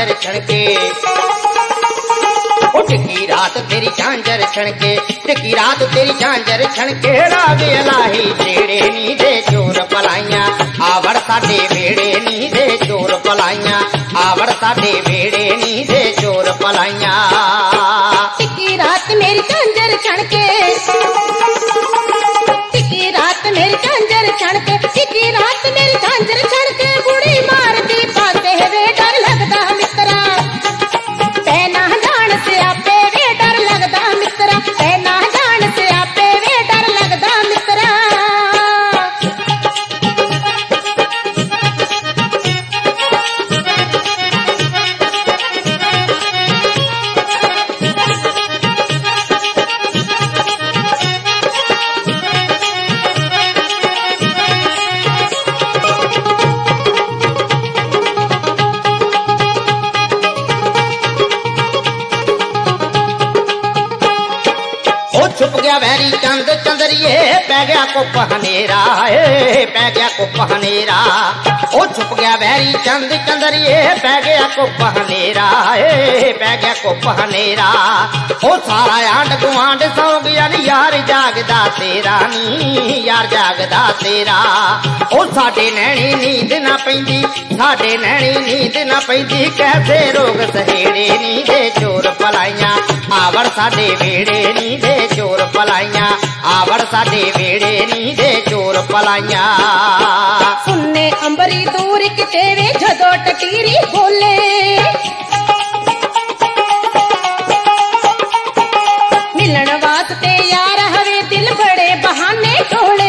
झांझर छणके टिकी रात तेरी झांझर छणके टिकी रात तेरी झांझर छणके राग इलाही छेड़े नी दे चोर पलाइया आवड़ साडे वेड़े नी दे चोर पलाइया आवड़ साडे वेड़े नी दे चोर पलाइया टिकी रात मेरी झांझर छणके टिकी रात मेरी झांझर छणके टिकी रात मेरी झांझर छणके बुढ़ी मारती पाते वे डर लगदा मित्रा पैना जान से आपे वे डर लगदा मित्रा पैना जान से आपे वे डर लगदा मित्रा छुप गया वैरी चंद चंदरिए पै गया कुप हनेरा पै गया कुप हनेरा ओ छुप गया वैरी चंद चंदरिए पै गया कुप हनेरा पै गया कुप हनेरा ओ सारा आंड गुआंड सौ गया नी यार जागदा तेरा नी यार जागदा तेरा ओ साडे नैनी नींद ना पैंदी साडे नैनी नींद ना पैंदी कैसे रोग सहेड़े नी दे चोर पलाइया आवड़ साडे वेड़े नी दे चोर पलाइया आवड़ साडे वेड़े नी दे चोर पलाइया सुनने अंबरी दूर किते वे जदों टटीरी बोले मिलन वास्ते यार हवे दिल बड़े बहाने टोले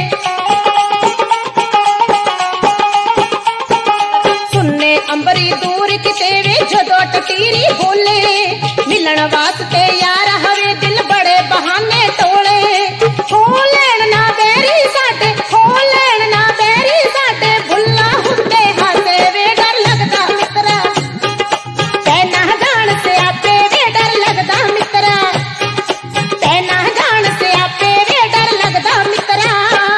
सुनने अंबरी दूर किते वे जदों टटीरी बोले मिलन वास्ते यार हवे दिल बड़े बहाने टोले हो लेन ना बैरी साडे हो लेन ना बैरी साडे भुल्ला हुंदे हासे वे डर लगदा मित्रा पैना जान से आपे वे डर लगदा मित्रा पैना जान से आपे वे डर लगदा मित्रा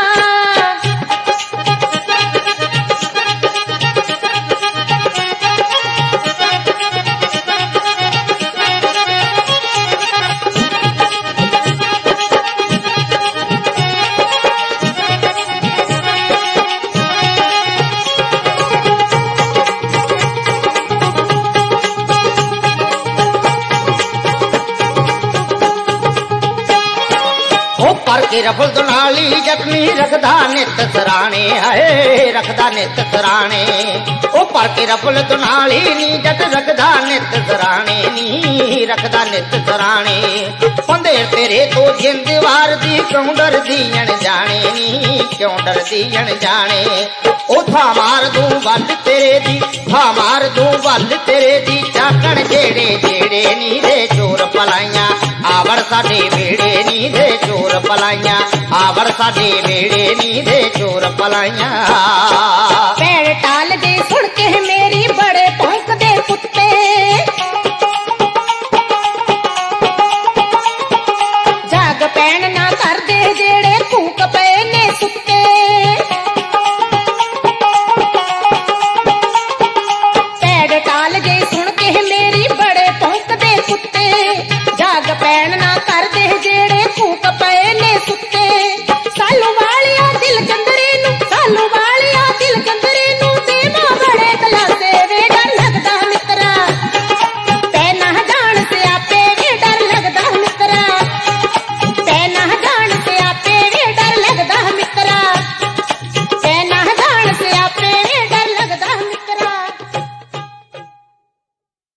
पर के रफल दुनाली जख्मी रखदा नित सराणे है रखदा नित सराणे ओ पर के रफल दुनाली नी जट रखदा नित सराणे नी रखदा नित सराणे पंदेर तेरे तो जिंदवार दी क्यों डर दीयन जाने नी क्यों डर दीयन जाने ओ था मार दूं वल तेरे दी था मार दूं वल तेरे दी चाकण जेड़े जेड़े नी दे चोर पलाइया आवड़ साडे वेड़े नी दे चोर पलाइया आवड़ साडे वेड़े नी दे चोर पलाइया पैर